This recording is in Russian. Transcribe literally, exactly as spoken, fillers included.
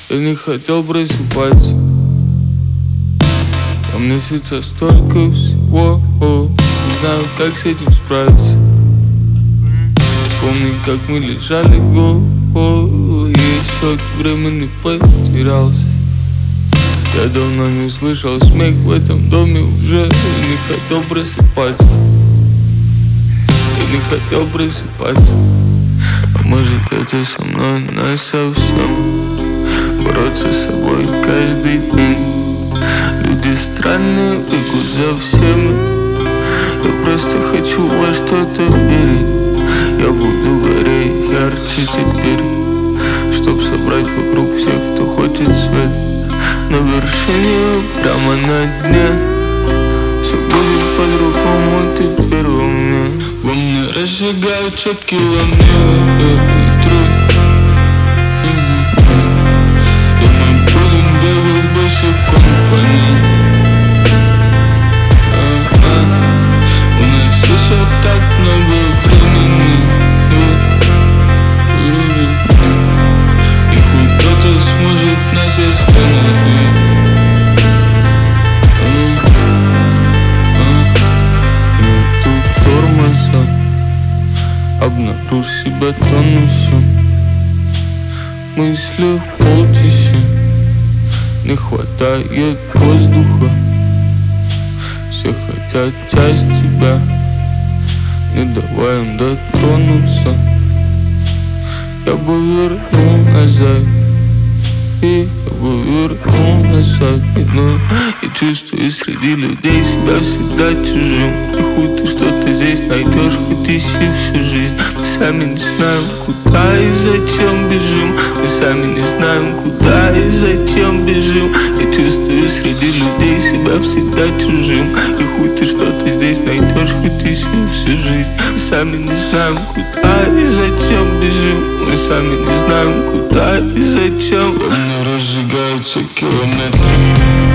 Я не хотел просыпаться, а мне сейчас столько всего. Не знаю, как с этим справиться. Вспомни, как мы лежали голые, счет времени потерялся. Я давно не слышал смех в этом доме уже. Я не хотел просыпаться, я не хотел просыпаться. А может, это со мной насовсем? Бороться с собой каждый день. Люди странные, бегут за всеми. Я просто хочу во что-то верить. Я буду гореть ярче теперь, чтоб собрать вокруг всех, кто хочет свет. На вершине, прямо на дне, все будет по-другому теперь во мне. Во мне разжигаются километры. Обнаружь себя тонущим в мыслях полчища. Не хватает воздуха. Все хотят часть тебя, не давай им дотронуться. Я бы вернул назад, и я бы вернул назад. Но я чувствую среди людей себя всегда чужим. И хуй ты что-то здесь найдешь, хоть ищи всю жизнь. Мы сами не знаем, куда и зачем бежим. Мы сами не знаем, куда и зачем бежим. Я чувствую среди людей себя всегда чужим. И хуй ты что-то здесь найдешь, хоть ищи всю жизнь. Мы сами не знаем, куда и зачем бежим. Мы сами не знаем, куда и зачем. Разжигаются километры.